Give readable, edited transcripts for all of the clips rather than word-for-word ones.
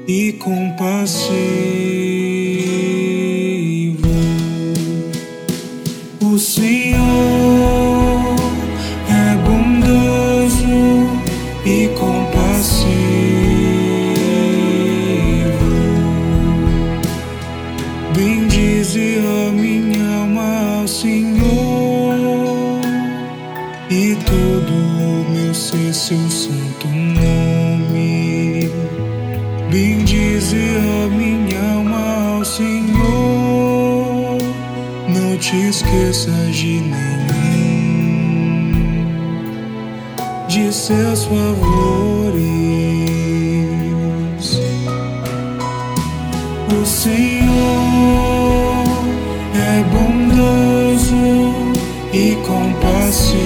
e compassivo. O Senhor é bondoso e compassivo. Bendize a minha alma ao Senhor e todo o meu ser seu santo nome. Bendize a minha alma ao Senhor, não te esqueças de nenhum de seus favores. O Senhor é bondoso e compassivo,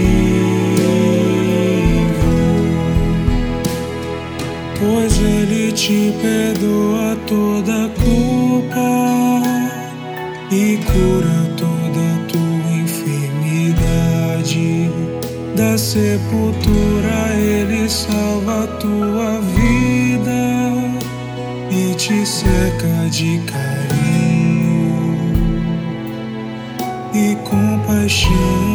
pois Ele te perdoa toda culpa e cura toda tua enfermidade. Da sepultura Ele salva a tua vida e te cerca de carinho e compaixão.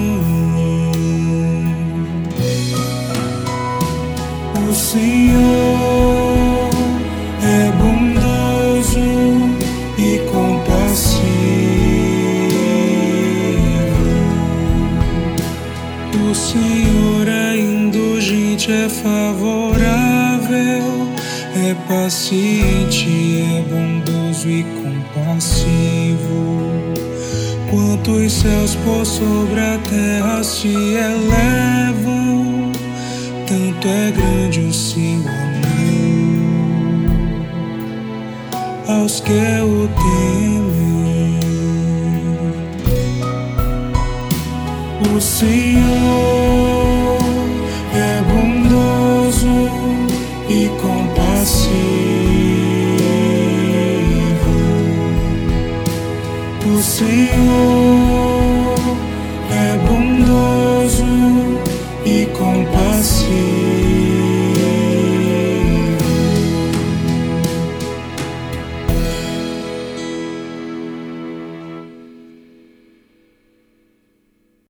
O Senhor é bondoso e compassivo. O Senhor é indulgente, é favorável, é paciente, é bondoso e compassivo. Quanto os céus por sobre a terra se elevam, tanto é grande o seu amor aos que o temem. O Senhor